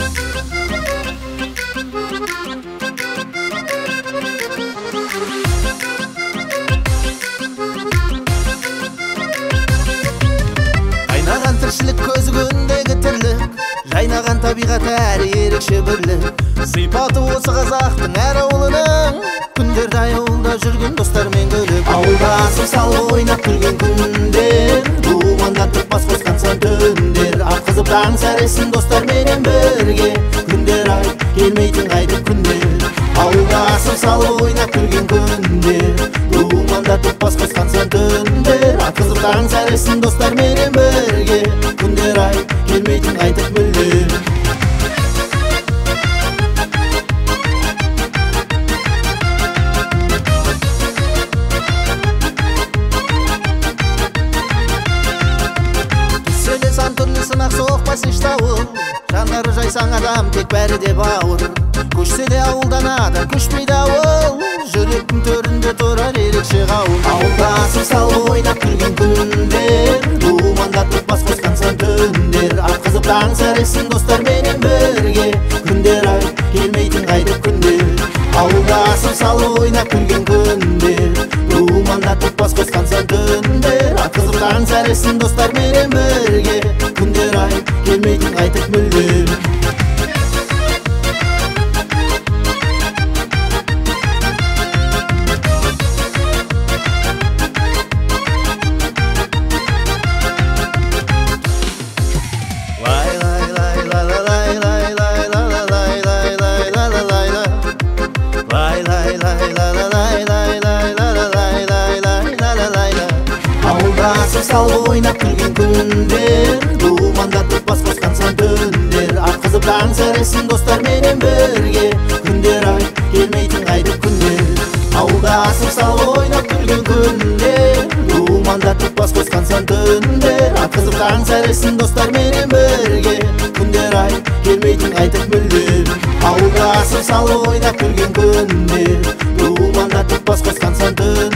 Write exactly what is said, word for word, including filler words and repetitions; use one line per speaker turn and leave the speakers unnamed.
Кайнаган тіршілік көзгөндегі тірлік, жайнаған табиғат әрі ерекше бірлік. Сипаты осы қазақтың әр ауылының, күндерді аяулда жүрген достармен бөліп. Ауылда асыр салып ойнап күлген күндер, думандатып бас қосқан сан түндер. Атқызып таң сәресін достарменен бірге, күндер ай келмейтін қайтып күндер. Ауылда асыр салып ойнап күлген күндер, думандатып бас қосқан сан түндер. Атқызып таң сәресін достарменен бірге, күндер ай келмейтін қайтып мүлдер. Сан түрлі сынақ соқпас еш дауыл, жандары жайсаң адам тек бәрі де бауыр. Көшсе де ауылдан ада көшпейді ауыл, жүректің төрінде тұрар ерекше қауым. Ауылда асыр салып ойнап күлген күндер, думандатып бас қосқан сан түндер. Атқызып таң сәресін достарменен бірге, күндер ай келмейтін қайтып күндер. Ауылда асыр салып ойнап күлген күндер, думандатып бас қосқан сан түндер. Атқызып таң сәресін достарменен бірге, күндер ай келмейтін қайтып мүлдер. Асыр салып ойнап күлген күндер, думандатып бас қосқан сан түндер. Атқызып таң сәресін достарменен бірге, күндер ай келмейтін қайтып күндер. Ауылда асыр салып ойнап күлген күндер, думандатып бас қосқан сан түндер. Атқызып таң сәресін достарменен бірге, күндер ай келмейтін қайтып мүлдер. Ауылда асыр салып ойнап күлген күндер, думандатып бас қосқан сан түндер.